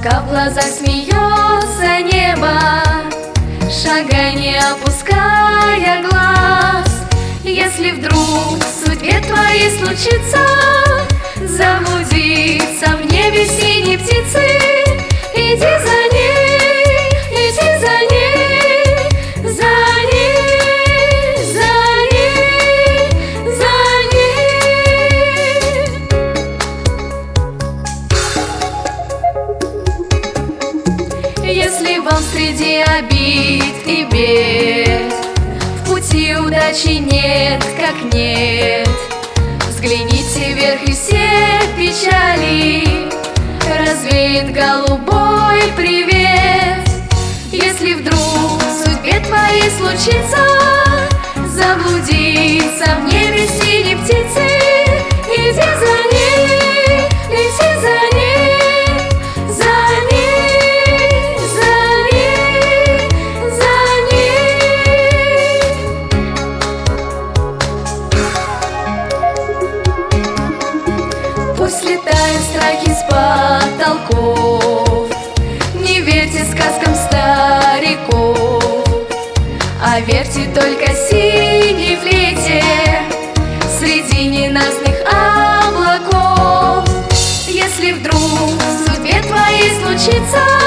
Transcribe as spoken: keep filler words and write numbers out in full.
Пока в глазах смеется небо, шагай, не опуская глаз. Если вдруг в судьбе твоей случится заблудиться в небе синей птицы, иди за ней, иди за ней, за ней, за ней, за ней. Если вам среди обид и бед в пути удачи нет, как нет, взгляните вверх, и все печали развеет голубой привет. Если вдруг в судьбе твоей случится заблудиться в небе синей птицы, иди за ней, лети за ней, за ней, за ней, за ней. Пусть летают страхи с потолков, не верьте сказкам стариков, а верьте только синей флейте среди ненастных облаков. Если вдруг в судьбе твоей случится